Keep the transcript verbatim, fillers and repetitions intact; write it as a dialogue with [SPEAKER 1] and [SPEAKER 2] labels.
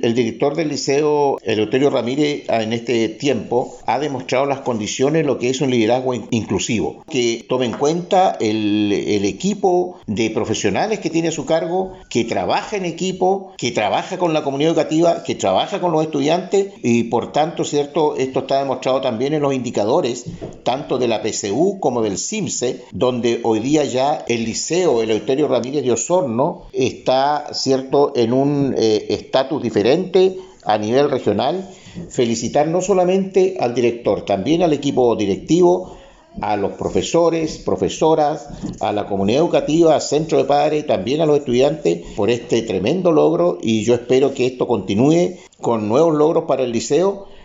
[SPEAKER 1] el director del liceo, Eleuterio Ramírez, en este tiempo ha demostrado las condiciones de lo que es un liderazgo inclusivo, que tome en cuenta el, el equipo de profesionales que tiene a su cargo, que trabaja en equipo, que trabaja con la comunidad educativa, que trabaja con los estudiantes y por tanto, cierto, esto está demostrado también en los indicadores, tanto de la P S U como del CIMSE, donde hoy día ya el liceo Eleuterio Ramírez de Osorno está, cierto, en un estatus eh, diferente a nivel regional. Felicitar no solamente al director, también al equipo directivo, a los profesores, profesoras, a la comunidad educativa, al centro de padres, también a los estudiantes por este tremendo logro, y yo espero que esto continúe con nuevos logros para el liceo